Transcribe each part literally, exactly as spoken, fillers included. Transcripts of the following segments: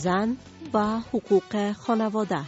زن و حقوق خانواده.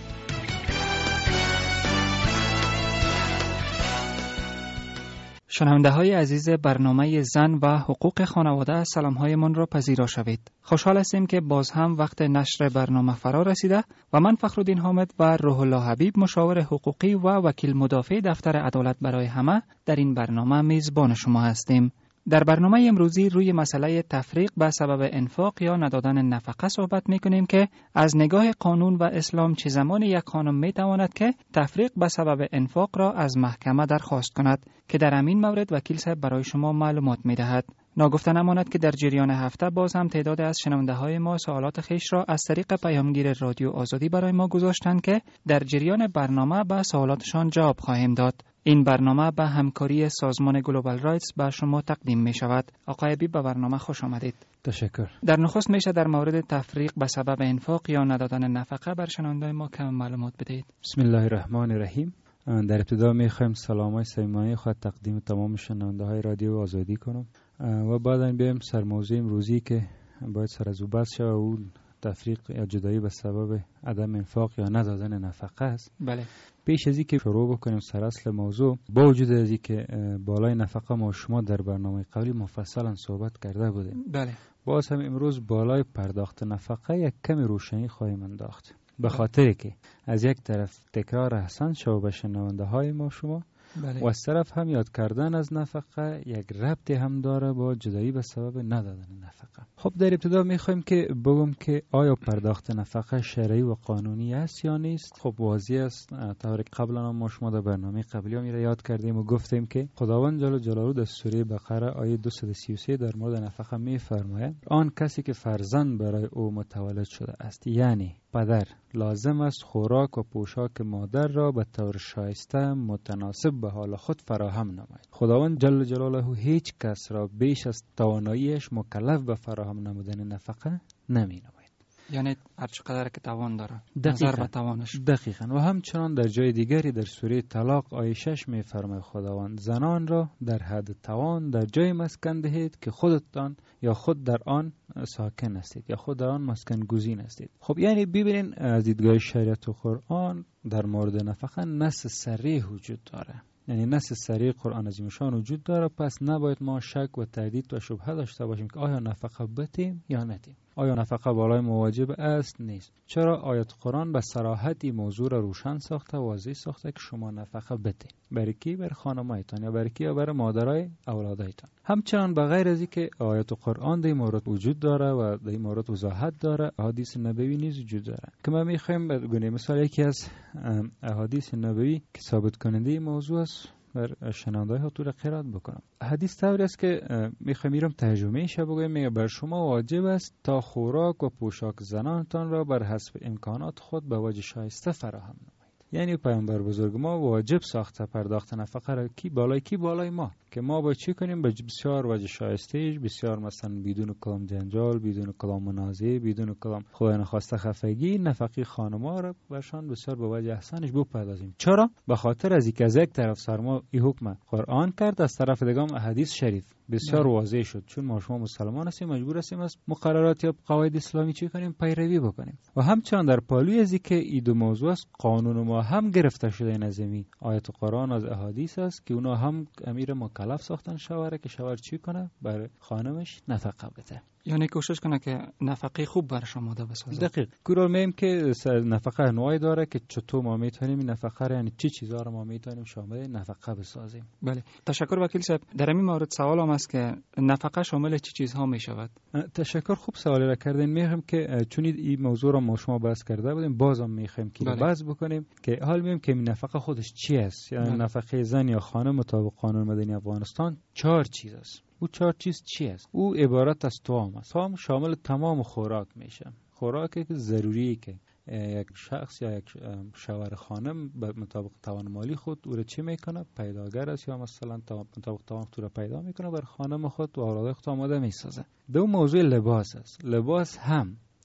شنونده های عزیز برنامه زن و حقوق خانواده، سلام های من را پذیرا شوید. خوشحال هستیم که باز هم وقت نشر برنامه فرا رسیده و من فخرالدین حامد و روح الله حبیب، مشاور حقوقی و وکیل مدافع دفتر عدالت برای همه، در این برنامه میزبان شما هستیم. در برنامه امروزی روی مسئله تفریق به سبب انفاق یا ندادن نفقه صحبت میکنیم که از نگاه قانون و اسلام چه زمان یک خانم میتواند که تفریق به سبب انفاق را از محکمه درخواست کند که در همین مورد وکیل صاحب برای شما معلومات میدهد. ناگفته نماند که در جریان هفته باز هم تعداد از شنونده های ما سوالات خیش را از طریق پیامگیر رادیو آزادی برای ما گذاشتند که در جریان برنامه به سوالاتشان جواب خواهیم داد. این برنامه به همکاری سازمان گلوبال رایتس به شما تقدیم می شود. آقای حبیب، به برنامه خوش آمدید. تشکر. در نخست میشه در مورد تفریق به سبب انفاق یا ندادن نفقه بر شنونده ما کم معلومات بدهید. بسم الله الرحمن الرحیم. در ابتدا میخوایم سلامای صمیمانه خود تقدیم تمام شنونده های رادیو آزادی کنم و بعدا بیایم سر موضوع امروزی که باید سر از او بحث شود، اون تفریق یا جدایی به سبب عدم انفاق یا ندادن نفقه است. بله. پیش از اینکه شروع بکنیم سر اصل موضوع، با وجود از اینکه بالای نفقه ما شما در برنامه قبلی مفصلا صحبت کرده بودیم، بله، باز هم امروز بالای پرداخت نفقه یک کمی روشنی خواهیم انداخت، به خاطر که از یک طرف تکرار احسان شو به شنونده های ما شما، بله، و از طرف هم یاد کردن از نفقه یک ربطی هم داره با جدایی به سبب ندادن نفقه. خب در ابتدا میخوایم که بگم که آیا پرداخت نفقه شرعی و قانونی است یا نیست. خب واضح است، طور قبلا ما شما در برنامه قبلی هم را یاد کردیم و گفتیم که خداوند جل جلاله در سوره بقره آیه دویست و سی و سه در مورد نفقه میفرماید آن کسی که فرزند برای او متولد شده است، یعنی پدر، لازم است خوراک و پوشاک مادر را به طور شایسته متناسب به حال خود فراهم نماید. خداوند جل جلاله هیچ کس را بیش از تواناییش مکلف به فراهم نمودن نفقه نمی نماید. یعنی هر چقدر که توان داره، نظر به توانش. دقیقاً. و همچنان در جای دیگری در سوره طلاق آیه شش می فرماید خداوند زنان را در حد توان در جای مسکن دهید که خودتان یا خود در آن ساکن هستید یا خود در آن مسکن گزین هستید. خب یعنی ببینین از دیدگاه شریعت و قرآن در مورد نفقه نص صریح وجود داره، یعنی نص صریح قرآن عظیم شان وجود داره. پس نباید ما شک و تردید و شبهه داشته باشیم که آیا نفقه بدیم یا ندیم، آیا نفقه بالای مواجب است نیست. چرا آیت قرآن به صراحت این موضوع را روشن ساخته، واضح ساخته که شما نفقه بدین. برای کی؟ برای خانمایتان یا برای کی؟ یا برای مادرای اولادایتان. همچنان بغیر از اینکه آیت قرآن در این مورد وجود داره و در این مورد وضاحت داره، احادیث نبوی نیز وجود داره که ما میخوایم بگیم. مثلا یکی از احادیث نبوی که ثابت کننده این موضوع است بر شنونده ها تو را قرائت بکنم. حدیث طوری است که میخوایم میرم ترجمه شه بگویم، میگه بر شما واجب است تا خوراک و پوشاک زنانتان را بر حسب امکانات خود به وجه شایسته فراهم نمایید. یعنی پیامبر بزرگ ما واجب ساخته پرداخت نفقه را کی بالای کی بالای ما، که ما باید چی کنیم؟ به بسیار وجه شایستهش، بسیار مثلا بدون کلام جنجال، بدون کلام منازعه، بدون کلام خدای نخواسته خفگی، نفقه خانم‌ها را برشان بسیار به وجه احسانش بپردازیم. چرا؟ به خاطر از اینکه از یک طرف سرما این حکم قرآن کرد، از طرف دیگه هم حدیث شریف بسیار واضح شد. چون ما شما مسلمان هستیم، مجبور هستیم از مقررات یا قواعد اسلامی چی کنیم؟ پیروی بکنیم. و همچنان در پالوی از اینکه این دو موضوع است، قانون ما هم گرفته شده نظمی آیت قرآن از احادیث است که اونا هم امیر مکلف ساختن شوهر که شوهر چی کنه؟ برای خانمش نفقه بده، یعنی کوشش کنه که نفقه خوب برای شما ده بسازه. دقیق. کورال میم که نفقه نوعی داره که چطور ما میتونیم این نفقه رو، یعنی چی چیزا رو ما میتونیم شامل نفقه بسازیم. بله، تشکر وکیل صاحب. در این مورد سوال هم است که نفقه شامل چی چیزها میشود؟ تشکر، خوب سوالی را کردین. میگم که چون این موضوع رو ما شما بحث کرده بودیم، بازم میخوایم که بله. بحث بکنیم که حال میم که نفقه خودش چی است. یعنی بله. نفقه زن یا خانم مطابق قانون مدنی افغانستان چهار چیز است. او چهار چیز چی است؟ او عبارت از توام است. توام شامل تمام خوراک میشه. خوراکی که ضروری که یک شخص یا یک شوهر خانم به مطابق توان مالی خود او را چی میکنه؟ پیداگر است یا مثلا مطابق توان خود را پیدا میکنه بر خانم خود و اولاد خود آماده میسازه. دو موضوع لباس است. لباس هم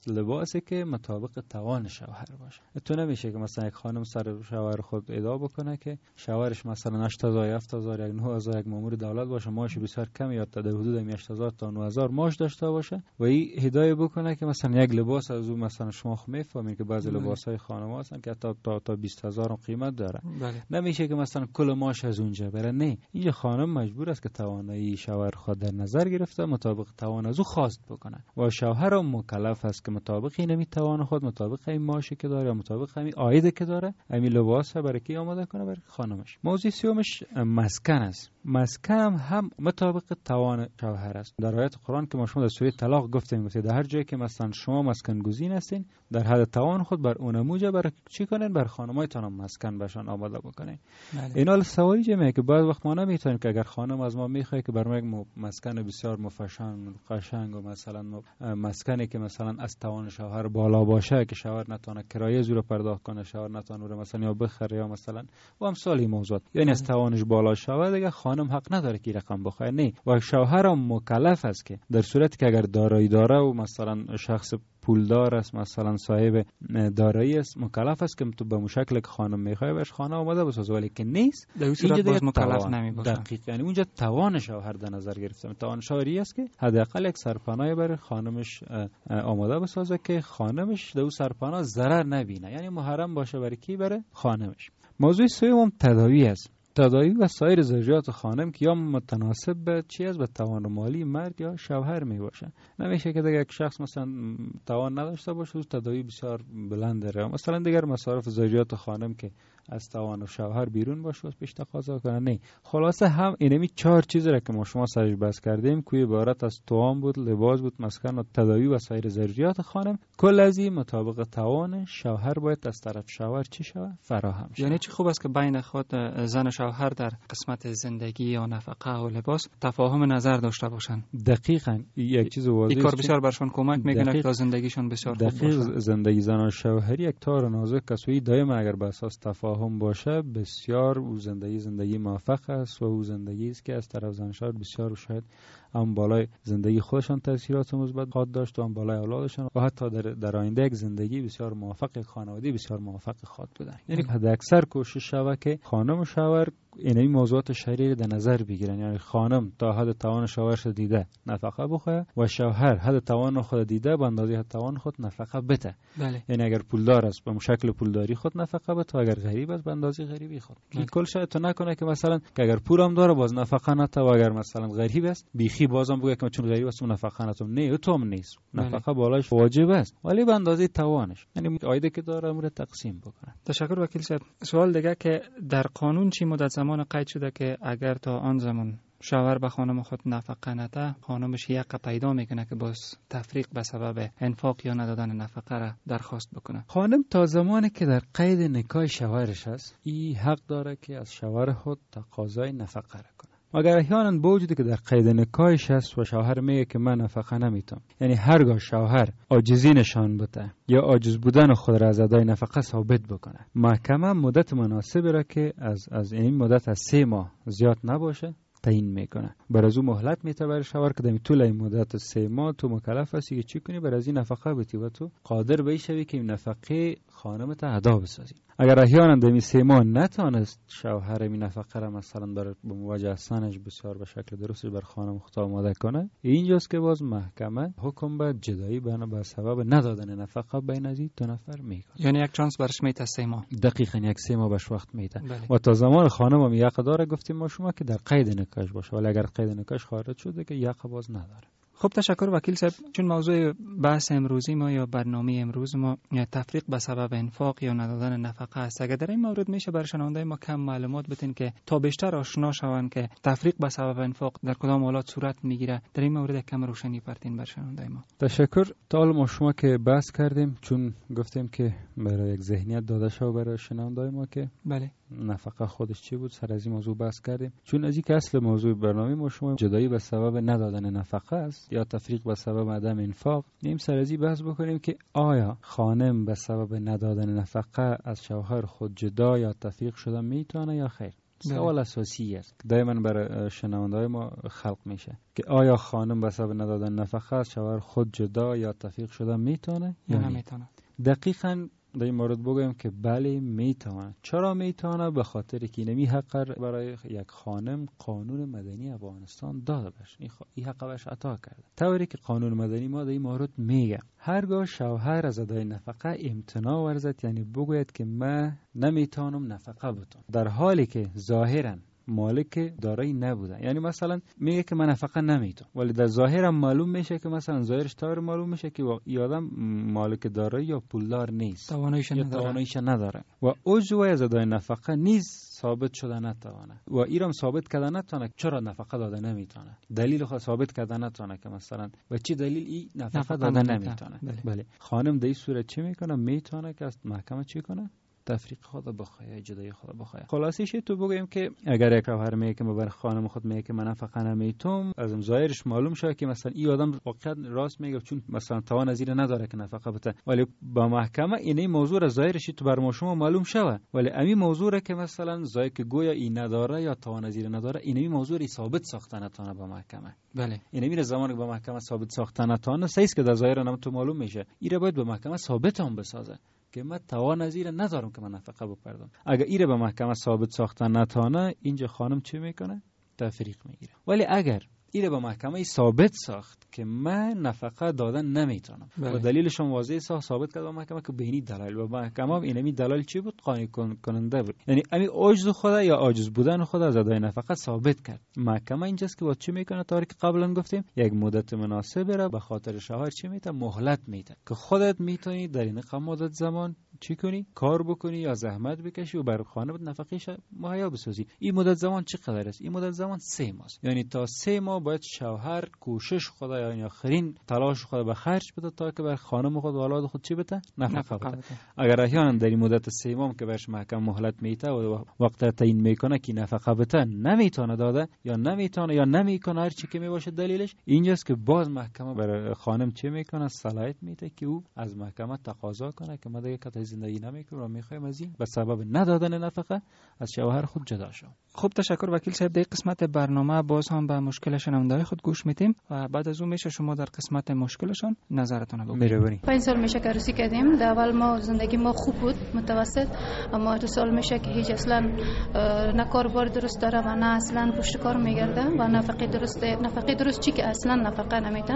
لباسی که مطابق توان شوهر باشه. تو نمیشه که مثلا یک خانم سر شوهر خود ادعا بکنه که شوهرش مثلا هشت هزار هفت هزار یک نه هزار یک مامور دولت باشه، معاش بسیار کم یا تا در حدود هشت هزار تا نه هزار معاش داشته باشه و این هدایت بکنه که مثلا یک لباس از اون مثلا شما خو میفهمید که بعضی لباسای خانم هستن که تا تا, تا بیست هزار هم قیمت داره. بله. نمیشه که مثلا کل معاش از اونجا بره. نه، این خانم مجبور است که توانایی شوهر خود در نظر گرفته مطابق توان از او خواست بکنه و شوهر هم مکلف است که مطابق این توان خود، مطابق این معاشی که داره، مطابق همین عایدی که داره، همین لباس برای کی آماده کنه؟ برای خانمش. موضوع سومش مسکن است. مسکن هم, هم مطابق توان شوهر است. در آیات قرآن که ما شما در سوره طلاق گفتیم گفتید در هر جایی که مثلا شما مسکن گزین هستین در حد توان خود بر اون موجه برای چی کنین؟ بر خانمایتان هم مسکن بشن آماده بکنین. این حال سوالی جمعه که بعض وقت ما نمیتونیم که اگر خانم از ما میخواد که بر ما یک مسکن بسیار مفشن قشنگ و مثلا مسکنی که مثلا از توان شوهر بالا باشه که شوهر نتونه کرایه زور پرداخت کنه، شوهر نتونه مثلا یا بخره یا مثلا و امثال این موضوعات، یعنی از توانش بالا شوه دیگه خانم حق نداره که رقم بخواه. نه، و شوهر هم مکلف است که در صورتی که اگر دارایی داره و مثلا شخص پولدار است، مثلا صاحب دارایی است، مکلف است که تو به مشکل که خانم میخواد بهش خانه آماده بسازه، ولی که نیست در این صورت باز مکلف نمیباشه. دقیق، یعنی اونجا توان شوهر در نظر گرفته. توان شوهری است که حداقل یک سرپناه برای خانمش آماده بسازه که خانمش در اون سرپناه ضرر نبینه، یعنی محرم باشه برای کی؟ برای خانمش. موضوع سوم تداوی است. تداوی و سایر ضروریات خانم که یا متناسب به چی است؟ به توان مالی مرد یا شوهر می باشه. نمیشه که دیگه یک شخص مثلا توان نداشته باشه و تداوی بسیار بلند داره، مثلا دیگر مصارف ضروریات خانم که از توان شوهر بیرون باشه و پیش تقاضا کنه. نه، خلاصه هم اینمی چهار چیز را که ما شما سرش بحث کردیم که عبارت از توان بود، لباس بود، مسکن و تداوی و سایر ضروریات خانم، کل از این مطابق توان شوهر باید از طرف شوهر چی شود؟ فراهم شود. یعنی چه خوب است که بین خود زن و شوهر در قسمت زندگی یا نفقه و لباس تفاهم نظر داشته باشن. دقیقاً یک چیز واضحه. این کار بسیار برشون کمک میکنه تا زندگیشون بسیار خوب باشه. زندگی زن و شوهری یک تار نازک است و دائم اگر به اساس تفاهم باشه بسیار او زندگی زندگی موفق است و او زندگی است که از طرف زن شوهر بسیار شاید هم بالای زندگی خودشان تاثیرات مثبت خواهد داشت و هم بالای اولادشان و حتی در در آینده یک زندگی بسیار موفق، خانوادگی بسیار موفق خواهد بودن. یعنی حد اکثر کوشش شود که خانم و شوهر این موضوعات شرعی در نظر بگیرن، یعنی خانم تا حد توان شوهرش دیده نفقه بخواه و شوهر حد توان خود دیده به اندازه حد توان خود نفقه بده. بله. یعنی اگر پولدار است به شکل پولداری خود نفقه بده و اگر غریب است به اندازه غریبی خود. این کل شاید تو نکنه که مثلا که اگر پولم داره باز نفقه نته و اگر مثلا غریب است بیخی بازم بگه که چون غریب است نفقه نتم. نه، تو هم نیست. نفقه بالایش واجب است ولی به اندازه توانش، یعنی عایده که داره امور تقسیم بکنه. تشکر وکیل صاحب. سوال دیگه که در قانون چی مدت زمان قید شده که اگر تا آن زمان شوهر به خانم خود نفقه نده خانمش حق پیدا میکنه که باز تفریق به سبب انفاق یا ندادن نفقه را درخواست بکنه؟ خانم تا زمانی که در قید نکاح شوهرش است این حق داره که از شوهر خود تقاضای نفقه را کنه. مگر احیانا با وجودی که در قید نکاحش هست و شوهر میگه که من نفقه نمیتم، یعنی هرگاه شوهر عاجزی نشان بده یا عاجز بودن خود را از ادای نفقه ثابت بکنه، محکمه مدت مناسبی را که از از این مدت از سه ماه زیاد نباشه تعیین میکنه. بر از او مهلت میته برای شوهر که در طول این مدت سه ماه تو مکلف هستی که چی کنی؟ بر از این نفقه بدی و تو قادر بشوی که این نفقه خانمت ادا بسازی. اگر احیانا در این سه ماه نتونست شوهر این نفقه را مثلا بر به موجه هستنش بسیار به شکل درستی بر خانم خود آماده کنه، اینجاست که باز محکمه حکم به جدایی بنا به سبب ندادن نفقه بین از این دو نفر میکنه. یعنی یک چانس برش میته سه ماه. دقیقاً یک سه ماه بهش وقت میده. و تا زمان خانم هم یقه داره گفتیم ما شما که در قید نکاح باشه، ولی اگر قید نکاح خارج شده که یقه باز نداره. خب تشکر وکیل صاحب. چون موضوع بحث امروزی ما یا برنامه امروز ما تفریق به سبب انفاق یا ندادن نفقه است، اگر در این مورد میشه بر شنونده ما کم معلومات بدین که تا بیشتر آشنا شوند که تفریق به سبب انفاق در کدام حالات صورت میگیره، در این مورد کم روشنی پرتین بر شنونده ما. تشکر. تا حالا ما شما که بحث کردیم چون گفتیم که برای یک ذهنیت داده شو برای شنونده ما که بله نفقه خودش چی بود، سر از این موضوع بحث کردیم. چون از این که اصل موضوع برنامه ما شما جدایی به سبب ندادن نفقه است یا تفریق به سبب عدم انفاق، نیم سر از این بحث بکنیم که آیا خانم به سبب ندادن نفقه از شوهر خود جدا یا تفریق شده میتونه یا خیر. سوال اساسی است که دائما برای شنونده‌های ما خلق میشه که آیا خانم به سبب ندادن نفقه از شوهر خود جدا یا تفریق شده میتونه یا نمیتونه؟ دقیقاً در این مورد بگویم که بله میتونه. چرا میتونه؟ به خاطر که نمی حق برای یک خانم قانون مدنی افغانستان داده بشه، این, خ... این حق بهش عطا کرده. طوری که قانون مدنی ما در این مورد میگه هرگاه شوهر از ادای نفقه امتناع ورزد، یعنی بگوید که من نمیتونم نفقه بدم، در حالی که ظاهراً مالک دارایی نبوده، یعنی مثلا میگه که من نفقه نمیتونم ولی در ظاهرم معلوم میشه که مثلا ظاهرش طور معلوم میشه که آدم مالک دارایی یا پولدار نیست، تواناییش نداره. تواناییش نداره و عجزی از ادای نفقه نیز ثابت شده نتوانه و ایرام ثابت کرده نتونه چرا نفقه داده نمیتونه، دلیل خود ثابت کرده نتونه که مثلا و چه دلیل این نفقه, نفقه داده نمیتونه. بله. بله خانم در این صورت چی میکنه؟ میتونه که از محکمه چی کنه؟ تفریق خود بخواه یا جدایی خود بخواه. خلاصیش تو بگویم که اگر یک شوهر میگه که بر خانم خود میگه که من نفقه نمیتونم، از ظاهرش معلوم شده که مثلا این آدم واقعا راست میگه چون مثلا توان از این نداره که نفقه بده، ولی با محکمه این موضوع از ظاهرش تو بر ما شما معلوم شوه، ولی امی موضوع که مثلا ظاهر که گویا این نداره یا توان از این نداره، این موضوع ثابت ساخته نتونه با محکمه. بله این میره زمانی که با محکمه ثابت ساخته نتونه سیس که در ظاهر نم تو معلوم میشه، این باید به محکمه ثابت هم بسازه که من توان از این ندارم که من نفقه بپردم. اگر ایره به محکمه ثابت ساختن نتانه، اینجا خانم چی میکنه؟ تفریق میگیره. ولی اگر ایره به محکمه ثابت ساخت که من نفقه دادن نمیتونم و دلیلش هم واضح ساخت ثابت کرد به محکمه که بینی دلایل و محکمه اینمی دلایل چی بود؟ قانع کننده بود، یعنی امی عجز خدا یا عاجز بودن خدا از ادای نفقه ثابت کرد. محکمه اینجاست که وقت چی میکنه؟ طوری که قبلا گفتیم یک مدت مناسب را به خاطر شوهر چی میته؟ مهلت میته که خودت میتونی در این مدت زمان چی کنی؟ کار بکنی یا زحمت بکشی و برای خانه نفقه‌اش مهیا بسازی. این مدت زمان چقدر است؟ این مدت زمان سه ماه است، یعنی تا سه ماه باید شوهر کوشش خدا یعنی آخرین تلاش خود به خرج بده تا که بر خانم خود و اولاد خود چی بده؟ نفقه بده. اگر احیانا در این مدت سه ماه که برش محکم مهلت میته و وقت تعیین میکنه که نفقه بده نمیتونه داده یا نمیتونه یا نمیکنه هر چی که میباشه دلیلش، اینجاست که باز محکمه برای خانم چی میکنه؟ صلاحیت میده که او از محکمه تقاضا کنه که ما دیگه کت زندگی نمیکنم و میخوایم از این به سبب ندادن نفقه از شوهر خود جدا شوم. خب تشکر وکیل صاحب. در قسمت برنامه باز هم به مشکل شنونده‌های خود گوش میدیم و بعد از اون میشه شما در قسمت مشکلشون نظرتون رو بگید. پنج سال میشه که عروسی کردیم. در اول ما زندگی ما خوب بود متوسط، اما دو سال میشه که هیچ اصلا نه کاربار درست داره و نه اصلا پشت کار میگرده و نفقه درست نفقه درست چی که اصلا نفقه نمیتن.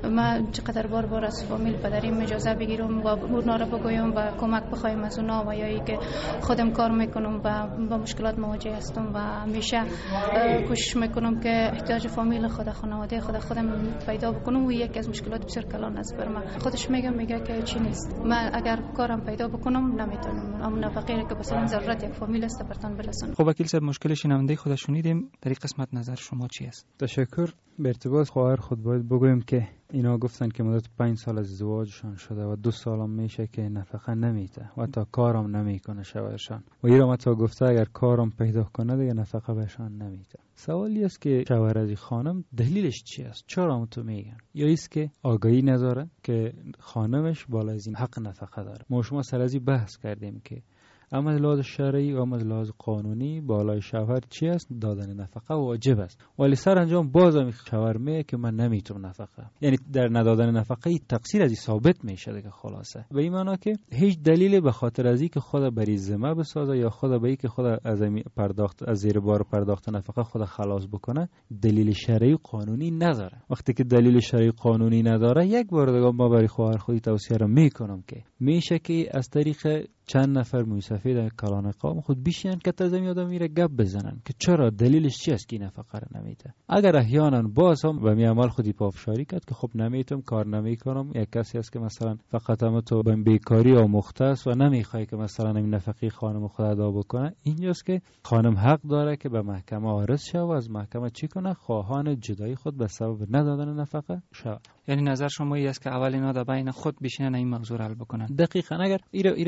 ما چقدر بار بار از فامیل پدریم اجازه بگیرم و اونا رو بگویم و کمک بخوایم از اونا و یا ای که خودم کار میکنم و با مشکلات مواجه هستم و همیشه کوشش میکنم که احتیاج فامیل خود خانواده خود خودم پیدا بکنم و یکی از مشکلات بسیار کلان است بر من. خودش میگم میگه که چی نیست، من اگر کارم پیدا بکنم نمیتونم اما نفقه که مثلا ضرورت یک فامیل است برتون برسونم. خب وکیل صاحب مشکل شنونده خود شنیدیم، در این قسمت نظر شما چی است؟ تشکر. به ارتباط خواهر خود باید بگویم که اینا گفتن که مدت پنج سال از ازدواجشان شده و دو سالم میشه که نفقه نمیده و تا کارم نمیکنه شوهرشان و ایرام تا گفته اگر کارم پیدا کنه دیگه نفقه بهشان نمیده. سوالی است که شوهر از خانم دلیلش چی است؟ چرا تو میگن؟ یا ایست که آگاهی نداره که خانمش بالا از این حق نفقه داره. ما شما سر از بحث کردیم که اما از لحاظ شرعی و اما از لحاظ قانونی بالای شوهر چی است؟ دادن نفقه واجب است، ولی سر انجام باز هم شوهر میگه که من نمیتونم نفقه، یعنی در ندادن نفقه تقصیر از این ثابت میشه دیگه. خلاصه به این معنی که هیچ دلیلی به خاطر از این که خود بری ذمه بسازه یا خود به این که خود از پرداخت از زیر بار پرداخت نفقه خود خلاص بکنه دلیل شرعی و قانونی نداره. وقتی که دلیل شرعی قانونی نداره، یک بار دیگه ما برای خواهر خودی توصیه رو میکنم که میشه که از طریق چند نفر موسفی در کلان قوم خود بیشین که تا زمین آدم میره گپ بزنن که چرا دلیلش چی است که نفقه رو نمیده. اگر احیانا باز هم به می عمل خودی پافشاری کرد که خب نمیتونم کار نمیکنم، یک کسی است که مثلا فقط هم تو به بیکاری و مختص و نمیخوای که مثلا این نفقه خانم خود ادا بکنه، اینجاست که خانم حق داره که به محکمه عارض شه و از محکمه چی کنه؟ خواهان جدایی خود به سبب ندادن نفقه شه. یعنی نظر شما این است که اول اینا در بین خود بشینن این موضوع حل بکنن. دقیقاً. اگر ایره ایره به تمام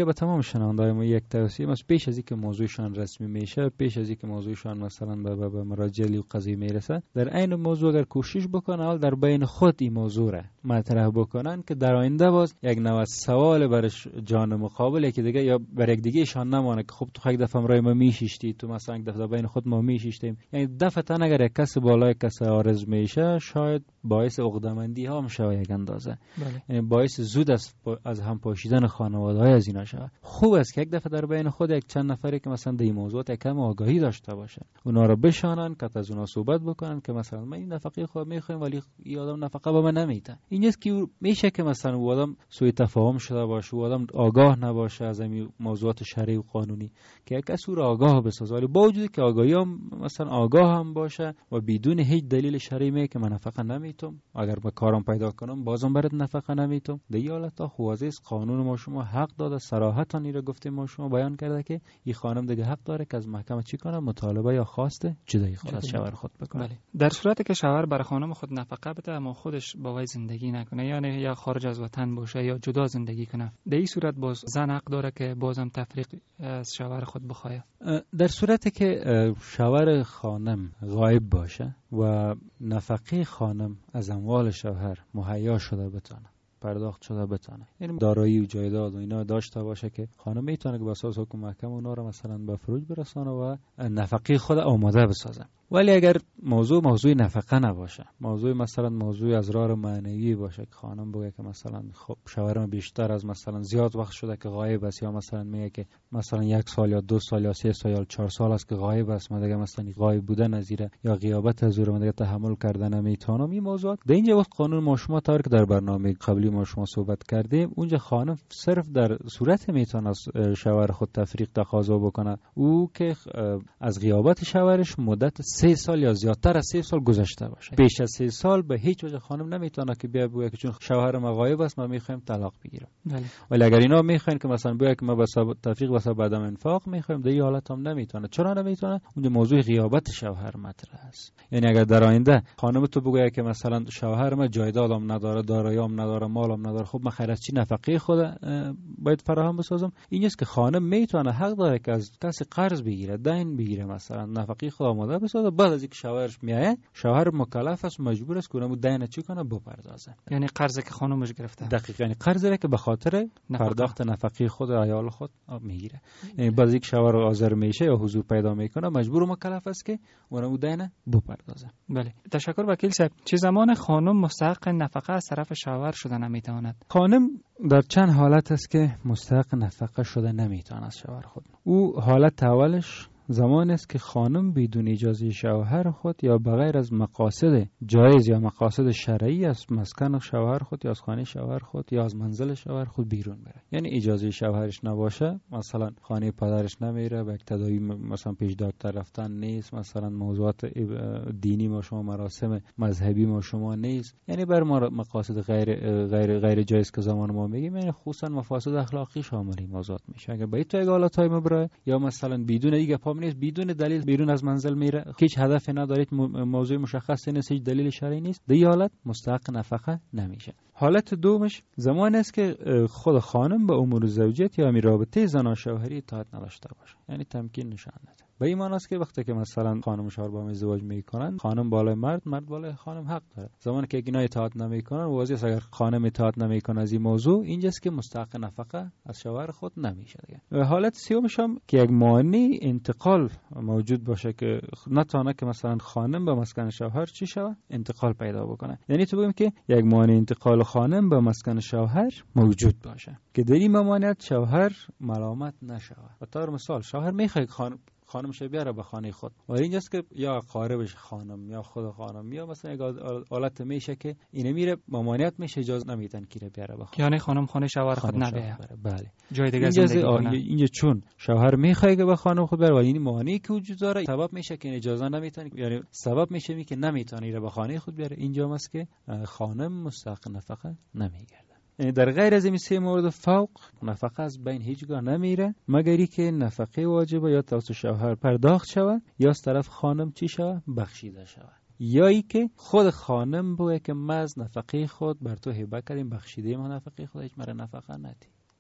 شنونده‌های ما یک توصیه است، پیش از اینکه موضوعشان رسمی میشه، پیش از اینکه موضوعشان مثلا به به مراجع و قضیه میرسه، در عین موضوع اگر کوشش بکنن حال در بین خود این موضوع را مطرح بکنن که در آینده باز یک نوع سوال برش جان مقابل که دیگه یا بر یک دیگه ایشان نمونه که خب تو یک دفعه امرای ما میشیشتی، تو مثلا یک دفعه بین خود ما میشیشتیم. یعنی دفعه اگر یک کس بالای کس عارض میشه شاید باعث عقده‌مندی ها میشه یک اندازه. بله. یعنی باعث زود از از هم پاشیدن خانواده‌های از اینا شود. خوب است که یک دفعه در بین خود یک چند نفری که مثلا در این موضوع کم آگاهی داشته باشن اونا رو بشانن که از اونا صحبت بکنن که مثلا ما این نفقه خود میخوایم ولی این آدم نفقه به من نمیده. این است که میشه که مثلا او آدم سوء تفاهم شده باشه، او آدم آگاه نباشه از این موضوعات شرعی و قانونی که یک کس او را آگاه بسازه، ولی با وجودی که آگاهی هم مثلا آگاه هم باشه و بدون هیچ دلیل شرعی میگه که من نفقه نمیتم، اگر به کارم پیدا کنم بازم برات نفقه نمیتم. در این حالت خوازه قانون ما شما حق داده، صراحتا این را گفته ما شما بیان کرده که این خانم دیگه حق داره که از محکمه چی کنه، مطالبه یا خواسته جدایی خود از شوهر خود بکنه. بله. در صورتی که شوهر برای خانم خود نفقه بده اما خودش با وی زندگی نکنه، یعنی یا خارج از وطن باشه یا جدا زندگی کنه، در این صورت باز زن حق داره که بازم تفریق از شوهر خود بخواه. در صورتی که شوهر خانم غایب باشه و نفقه خانم از اموال شوهر مهیا شده بتونه پرداخت شده بتونه، یعنی دارایی و جایداد و اینا داشته باشه که خانم میتونه که با اساس حکم محکمه اونا رو مثلا به فروج برسونه و نفقه خود آماده بسازه. ولی اگر موضوع موضوع نفقه نباشه، موضوع مثلا موضوع از راه معنوی باشه که خانم بگه که مثلا خب شوهرم بیشتر از مثلا زیاد وقت شده که غایب است، یا مثلا میگه که مثلا یک سال یا دو سال یا سه سال یا چهار سال است که غایب است، من دیگه مثلا غایب بودن از ایره یا غیابت از او من دیگه تحمل کردن نمیتونم، این موضوعات در اینجا وقت قانون ما شما طور که در برنامه قبلی ما شما صحبت کردیم اونجا خانم صرف در صورت میتونه از شوهر خود تفریق تقاضا بکنه او که از غیابت شوهرش مدت سه سال یا زیادتر از سه سال گذشته باشه. بیش از سه سال به هیچ وجه خانم نمیتونه که بیا بگه که چون شوهر ما غایب است ما میخوایم طلاق بگیرم. بله. ولی اگر اینا میخواین که مثلا بگه که ما به سبب تفریق به سبب عدم انفاق میخوایم، در این حالت هم نمیتونه. چرا نمیتونه؟ اونجا موضوع غیابت شوهر مطرح است. یعنی اگر در آینده خانم تو بگه که مثلا شوهر ما جایدادم نداره، داراییام نداره، مالم نداره، خب من خیر از چی نفقه خود باید فراهم بسازم؟ این است که خانم میتونه حق داره که از کسی قرض بگیره، دین بگیره، مثلا نفقه خود آماده بسازه، بعد از اینکه شوهرش میاد شوهر مکلف است مجبور است که اونم دین چی کنه بپردازه. یعنی قرضی که خانمش گرفته. دقیقاً، یعنی قرضی که به خاطر پرداخت نفقه خود عیال خود میگیره. یعنی بعد از اینکه شوهر حاضر میشه یا حضور پیدا میکنه مجبور و مکلف است که اونم دین بپردازه. بله. تشکر وکیل صاحب. چه زمان خانم مستحق نفقه از طرف شوهر شده نمیتواند؟ خانم در چند حالت است که مستحق نفقه شده نمیتواند از شوهر خود. او حالت اولش زمان است که خانم بدون اجازه شوهر خود یا بغیر از مقاصد جایز یا مقاصد شرعی از مسکن شوهر خود یا از خانه شوهر خود یا از منزل شوهر خود بیرون بره. یعنی اجازه شوهرش نباشه، مثلا خانه پدرش نمیره، به تداوی مثلا پیش دکتر رفتن نیست، مثلا موضوعات دینی ما شما مراسم مذهبی ما شما نیست، یعنی بر ما مقاصد غیر غیر غیر جایز که زمان ما میگیم، یعنی خصوصا مفاسد اخلاقی شامل این موضوعات میشه. اگر به تو حالتای مبره یا مثلا بدون دیگه نیست، بدون دلیل بیرون از منزل میره، هیچ هدف ندارید، موضوع مشخصی نیست، هیچ دلیل شرعی نیست، در این حالت مستحق نفقه نمیشه. حالت دومش زمان است که خود خانم به امور زوجیت یا امی رابطه زن و شوهری اطاعت نداشته باشه، یعنی تمکین نشان نده. به این معنی است که وقتی که مثلا خانم و شوهر با هم ازدواج میکنن، خانم بالای مرد، مرد بالای خانم حق داره. زمانی که اینا اطاعت نمیکنن، واضحه است اگر خانم اطاعت نمیکنه از این موضوع، اینجاست که مستحق نفقه از شوهر خود نمیشه دیگه. و حالت سومش هم که یک مانع انتقال موجود باشه که نتونه که مثلا خانم به مسکن شوهر چی شوه، انتقال پیدا بکنه. یعنی تو بگیم که یک مانع انتقال خانم به مسکن شوهر موجود باشه که در این ممانعت شوهر ملامت نشوه. به طور مثال شوهر میخواد خانم خانمش بیاره به خانه خود، ولی اینجاست که یا قاربش خانم یا خود خانم یا مثلا یک حالت میشه که اینه میره ممانعت میشه، اجازه نمیدن که بیاره به خانه، یعنی خانم خانه شوهر خود نبره. بله، جای دیگه زندگی کنه. اینجا چون شوهر میخواد که به خانم خود بره، ولی این مانعی که وجود داره سبب میشه که اجازه نمیتونه، یعنی سبب میشه می که نمیتونه ایره به خانه خود بیاره. اینجا است که خانم مستحق نفقه نمیگرده. یعنی در غیر از این سه مورد فوق نفقه از بین هیچگاه نمیره، مگری که نفقه واجبه یا توسط شوهر پرداخت شود یا از طرف خانم چی شود، بخشیده شود، یا ای که خود خانم بگه که من از نفقه خود بر تو هبه کردیم، بخشیده ما نفقه خود، هیچ مره نفقه ندی.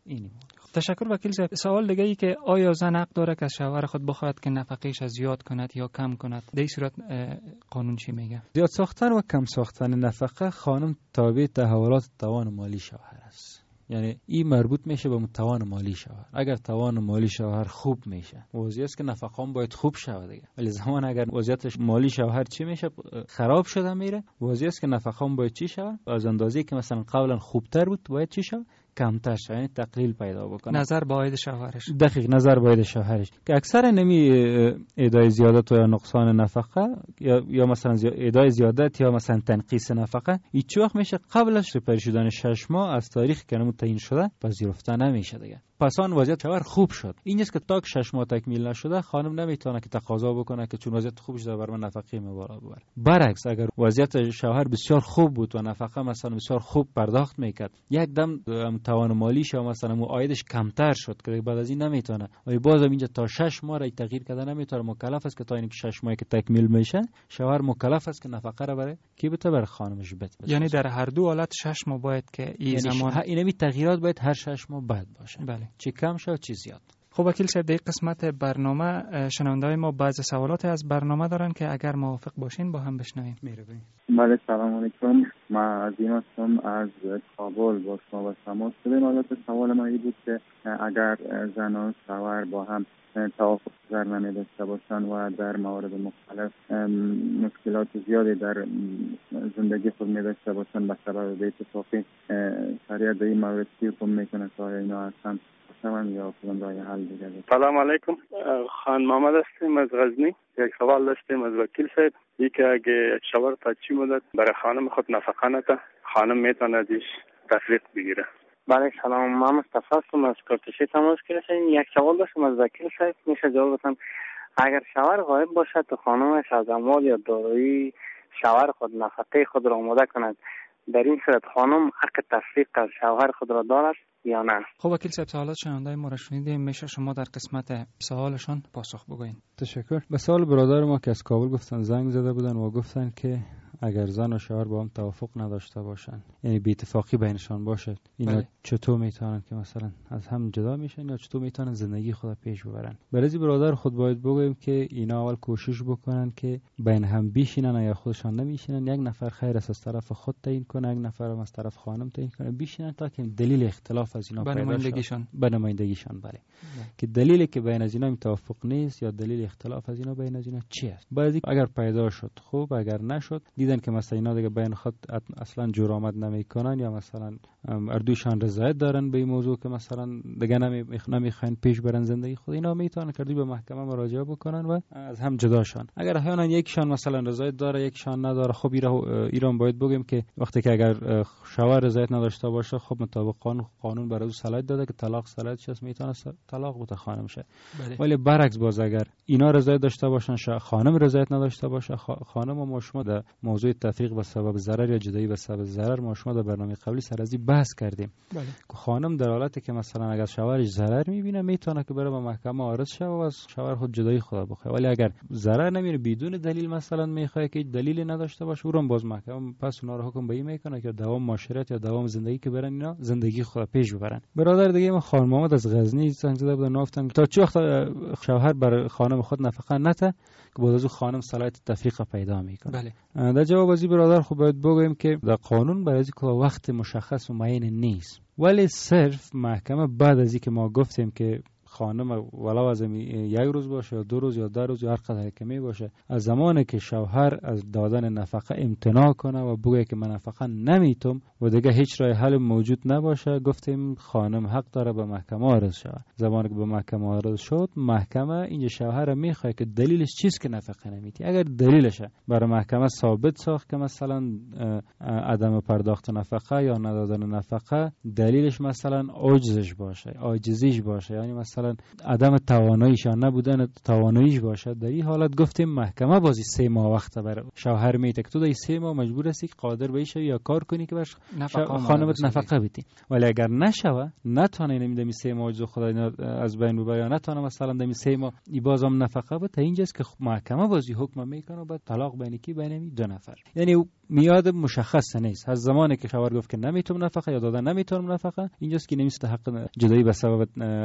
اینی. تشکر وکیل صاحب. سوال دیگه ای که آیا زن حق داره که از شوهر خود بخواهد که نفقهش از زیاد کند یا کم کند؟ در این صورت قانون چی میگه؟ زیاد ساختن و کم ساختن نفقه خانم تابع تحولات توان مالی شوهر است. یعنی این مربوط میشه به توان مالی شوهر. اگر توان مالی شوهر خوب میشه، وضعیت است که نفقه هم باید خوب شود دیگه. ولی زمان اگر وضعیت مالی شوهر چی میشه، خراب شده میره، وضعیت است که نفقه هم باید چی شود، از اندازه‌ای که مثلا قبلا خوبتر بود باید چی شود، کمتر شد، یعنی تقلیل پیدا بکنه. نظر باید شوهرش. دقیق نظر باید شوهرش که اکثر نمی ادای زیادت یا نقصان نفقه یا یا مثلا ادای زیادت یا مثلا تنقیص نفقه هیچ وقت میشه قبلش ریپری شدن شش ماه از تاریخ که نمو تعیین شده پذیرفته نمیشه دیگه. پس آن وضعیت شوهر خوب شد. این نیست که تا شش ماه تکمیل نشده خانم نمیتونه که تقاضا بکنه که چون وضعیت خوب شده بر من نفقه می بالا ببر. برعکس اگر وضعیت شوهر بسیار خوب بود و نفقه مثلا بسیار خوب پرداخت میکرد، یک دم توان مالیش یا مثلا مو عایدش کمتر شد که بعد از این نمیتونه، ولی بازم اینجا تا شش ماه را تغییر کرده نمیتونه، مکلف است که تا اینکه شش ماهی که تکمیل میشه شوهر مکلف است که نفقه را برای کی بده، بر خانمش بده. یعنی در هر دو حالت شش ماه باید که این یعنی زمان ش... اینمی تغییرات باید هر شش ماه بعد باشه. بله. چی کم شد چی زیاد. خب وکیل صاحب، در قسمت برنامه شنونده‌های ما بعض سوالات از برنامه دارن که اگر موافق باشین با هم بشنویم. میرویم. بله سلام علیکم. من عظیم هستم از کابل با شما با تماس شدیم. البته سوال ما این بود که اگر زن و شوهر با هم توافق در نمی داشته باشند و در موارد مختلف مشکلات زیادی در زندگی خود می داشته باشند به سبب به اتفاقی، شریعت به این مورد چی حکم میکنه که آیا اینا هستن من یا کدام راه حل دیگه؟ سلام علیکم، خان محمد هستیم از غزنی. یک سوال داشتیم از وکیل صاحب، این که اگه شوهر تا چی مدت برای خانم خود نفقه نده، خانم میتونه ازش تفریق بگیره؟ بله سلام، من مصطفی هستم از کارتشی تماس گرفتم. یک سوال داشتم از وکیل صاحب، میشه جواب بدم؟ اگر شوهر غایب باشد تو خانمش از اموال یا دارایی شوهر خود نفقه خود را آماده کند، در این صورت خانم حق تفریق از شوهر خود را دارد یا نه؟ خب وکیل صاحب، سوالات شنونده‌های ما را شنیدیم، میشه شما در قسمت سوالشان پاسخ بگوین. تشکر. به سوال برادر ما که از کابل گفتن زنگ زده بودن و گفتن که اگر زن و شوهر با هم توافق نداشته باشن، یعنی بی اتفاقی بینشان باشه، اینا بله. چطور میتونن که مثلا از هم جدا میشن یا چطور میتونن زندگی خود پیش ببرن؟ برای برادر خود باید بگویم که اینا اول کوشش بکنن که بین هم بشینن یا خودشان نمیشینن، یک نفر خیر است از طرف خود تعیین کنه، یک نفر هم از طرف خانم تعیین کنه، بشینن تا که دلیل اختلاف از اینا پیدا نمایندگیشان به نمایندگیشان بله. بله که دلیلی که بین از اینا توافق نیست یا دلیل اختلاف از اینا بین از اینا چی است. بعد اگر پیدا شد خوب، اگر نشد دیدن که مثلا اینا دیگه بین خود اصلا جور آمد نمیکنن یا مثلا اردوشان رضایت دارن به این موضوع که مثلا دیگه نمیخواین پیش برن زندگی خود، اینا میتونن کردی به محکمه مراجعه بکنن و از هم جداشان. اگر احیانا یکشان مثلا رضایت داره یکشان نداره، خب ایران باید بگیم که وقتی که اگر شوهر رضایت نداشته باشه، خب مطابق قانون قانون برای او صلاحیت داده که طلاق صلاحیتش است، میتونه طلاق بده خانم شه. ولی برعکس باز اگر اینا رضایت داشته باشن خانم رضایت نداشته باشه، خانم و ما شما در موضوع تفریق به سبب ضرر یا جدایی به سبب ضرر ما شما در برنامه قبلی سر از این بحث کردیم. بله. که خانم در حالتی که مثلا اگر شوهرش ضرر میبینه میتونه که بره به محکمه عارض شه و از شوهر خود جدایی خود بخواه، ولی اگر ضرر نمیبینه بدون دلیل مثلا میخواد که دلیلی نداشته باشه، اون باز محکمه پس اونا رو حکم به این میکنه که دوام معاشرت یا دوام زندگی که برن اینا زندگی خود پیش ببرن. برادر دیگه ما خان محمد از غزنی زنگ زده بود، گفتن تا چه وقت شوهر بر خانم خود نفقه نده که بعد از اون خانم صلاحیت تفریق پیدا میکنه. بله. در جواب از برادر خب باید بگویم که در قانون برای اینکه وقت مشخص و معین نیست، ولی صرف محکمه بعد از اینکه ما گفتیم که خانم ولو از یک روز باشه یا دو روز یا ده روز یا هر قدر که می باشه، از زمانی که شوهر از دادن نفقه امتناع کنه و بگه که من نفقه نمیتم و دیگه هیچ راه حل موجود نباشه، گفتیم خانم حق داره به محکمه عرض شود. زمانی که به محکمه عرض شد، محکمه اینجا شوهر میخواد که دلیلش چیست که نفقه نمیتی. اگر دلیلش برای محکمه ثابت ساخت که مثلا عدم پرداخت نفقه یا ندادن نفقه دلیلش مثلا عجزش باشه، عاجزیش باشه، یعنی مثلا مثلا عدم تواناییش یا نبودن تواناییش باشد، در این حالت گفتیم محکمه بازی سه ماه وقت بر شوهر میده که تو در سه ماه مجبور هستی که قادر بشی یا کار کنی که باش خانمت نفقه بدی. ولی اگر نشوه نتونه نمیدمی سه ماه جو خدا از بین ببره یا نتونه مثلا دمی سه ماه ای بازم نفقه بده، تا اینجاست که محکمه بازی حکم میکنه بعد طلاق بین کی؟ بین دو نفر. یعنی میاد مشخص نیست از زمانی که شوهر گفت که نمیتونم نفقه یا دادن نمیتونم نفقه، اینجاست که نمیست حق جدایی به سبب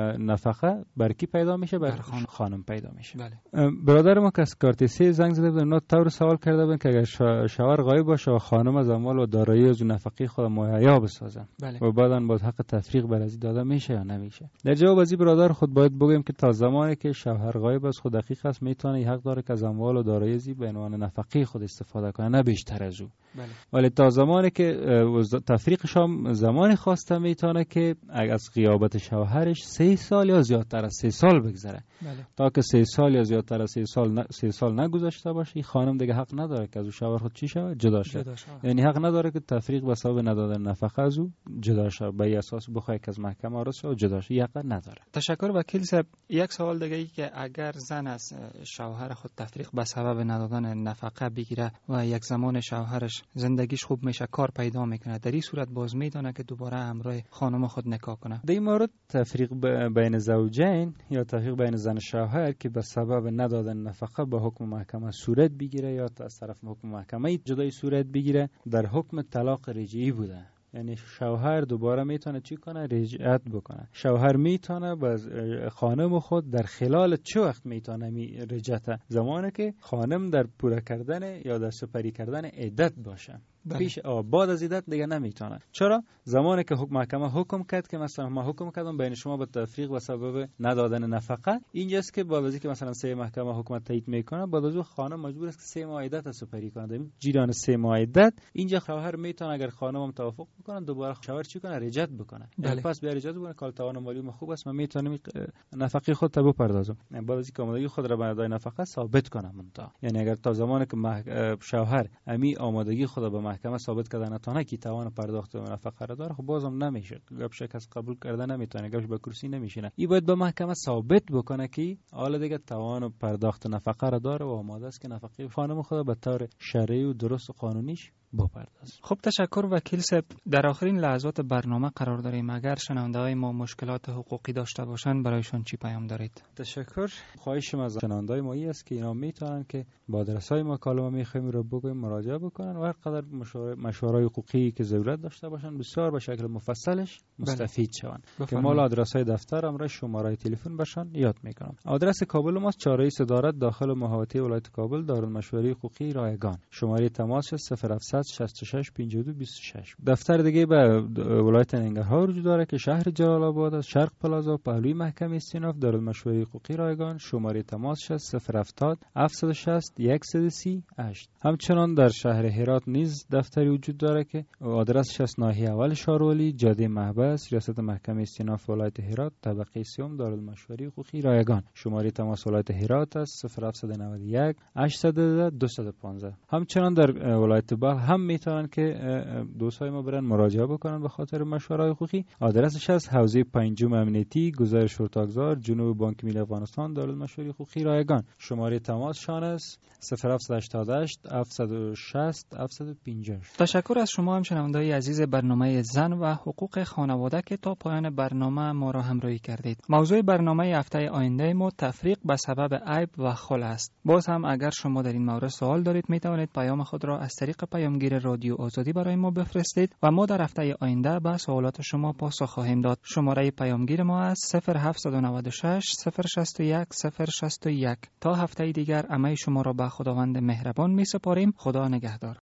نفقه بر کی پیدا میشه؟ بر خانم, خانم پیدا میشه. بله. برادر ما که از کارت سه زنگ زده بود، اونا طور سوال کرده بودن که اگر شوهر غایب باشه و خانم از اموال و دارایی از نفقه خود مهیا بسازن، بله. و بعداً باز حق تفریق بر از داده میشه یا نمیشه. در جواب از برادر خود باید بگیم که تا زمانی که شوهر غایب است خود دقیق است میتونه حق داره که از اموال و دارایی زی به عنوان نفقه خود استفاده کنه، نه بیشتر از او. بله. ولی تا زمانی که تفریقش هم زمانی خواسته میتونه که از غیابت شوهرش سه سال یا زیادتر از سه سال بگذره. بله. تا که سه سال یا زیادتر از سه سال ن... سه سال نگذشته باشه، خانم دیگه حق نداره که از او شوهر خود چی شود؟ جدا شود. یعنی حق نداره که تفریق به سبب ندادن نفقه از او جدا شود، به اساس بخواد که از محکمه عرض شود جدا شود، حق نداره. تشکر وکیل صاحب. یک سوال دیگه ای که اگر زن از شوهر خود تفریق به سبب ندادن نفقه بگیره و یک زمان شوهرش زندگیش خوب میشه، کار پیدا میکنه، در این صورت باز میدونه که دوباره همراه خانم خود نکاح کنه؟ در این مورد تفریق بین زوجین یا تفریق بین زن و شوهر که به سبب ندادن نفقه به حکم محکمه صورت بگیره یا از طرف حکم محکمه جدایی صورت بگیره، در حکم طلاق رجعی بوده. یعنی شوهر دوباره میتونه چی کنه؟ رجعت بکنه. شوهر میتونه باز خانم خود در خلال چه وقت میتونه می رجعت؟ زمانی که خانم در پوره کردن یا در سپری کردن عدت باشه. بله. پیش بعد از عدت دیگه نمیتونه. چرا؟ زمانی که حکم محکمه حکم کرد که مثلا ما حکم کردم بین شما به تفریق و سبب ندادن نفقه، اینجاست که بعد از اینکه مثلا سه محکمه حکم تایید میکنه، بعد از اون خانم مجبور است که سه ماه عدت سپری کنه. در جریان سه ماه عدت اینجا شوهر میتونه اگر خانم هم توافق بکنه دوباره شوهر چی کنه؟ رجعت بکنه. بله. پس بیا رجعت بکنه کال توان مالی ما خوب است، من میتونم نفقه خود تبو پردازم. بعد از اینکه آمادگی خود را به ادای نفقه ثابت کنم منتها. یعنی اگر تا زمانی که مح... شوهر امی آمادگی خود به محکمه ثابت کردن نتونه کی توان پرداخت نفقه را داره، خب بازم نمیشه. گپ شکست قبول کردن نمیتونه، گپش به کرسی نمیشینه. این باید به محکمه ثابت بکنه که حالا دیگه توان پرداخت نفقه را داره و آماده است که نفقه خانم خود به طور شرعی و درست و قانونیش بپردازه. خب تشکر وکیل صاحب. در آخرین لحظات برنامه قرار داریم. اگر شنونده‌های ما مشکلات حقوقی داشته باشند برایشان چی پیام دارید؟ تشکر. خواهشم از شنونده‌های ما است که اینا میتونن که با آدرس‌های ما کالم میخوایم رو بگویم مراجعه بکنن و هر قدر مشورای حقوقی که ضرورت داشته باشن بسیار به شکل مفصلش مستفید شوند. که مال آدرس‌های دفتر امر شماره تلفن باشن یاد میکنم. آدرس کابل ما چهارراه صدارت داخل محوطه ولایت کابل، دارالمشوره حقوقی رایگان. شماره تماس صفر هفتصد شصت و شش پنجاه و دو بیست و شش. دفتر دیگه به ولایت ننگرهار وجود داره که شهر جلال آباد است، شرق پلازا، پهلوی محکمه استیناف، دارالمشوره حقوقی رایگان. شماره تماس صفر هفتاد هفتصد و شصت صد و سی و هشت. همچنان در شهر هرات نیز دفتری وجود داره که آدرسش است ناحیه اول شارولی، جاده محبس، ریاست محکمه استیناف ولایت هرات، طبقه سیوم، دارالمشوره حقوقی رایگان. شماره تماس ولایت هرات است صفر هفتصد و نود و یک هشتصد و ده دویست و پانزده. همچنان در ولایت بلخ هم میتونن که دوستای ما برن مراجعه بکنن به خاطر مشورای حقوقی. آدرسش است حوزه پنجم امنیتی، گذر شورتاگزار، جنوب بانک ملی افغانستان، دارالمشوره حقوقی رایگان. شماره تماس شان است صفر هفتصد و هشتاد و هشت هفتصد و شصت هفتصد و پنجاه. تشکر از شما هم شنونده‌های عزیز برنامه زن و حقوق خانواده که تا پایان برنامه ما را همراهی کردید. موضوع برنامه هفته آینده ما تفریق به سبب عیب و خل است. باز هم اگر شما در این مورد سوال دارید می توانید پیام خود را از طریق پیامگیر رادیو آزادی برای ما بفرستید و ما در هفته آینده به سوالات شما پاسخ خواهیم داد. شماره پیامگیر ما است صفر هفتصد و نود و شش صفر شصت و یک صفر شصت و یک. تا هفته دیگر همه شما را به خداوند مهربان می سپاریم. خدا نگهدار.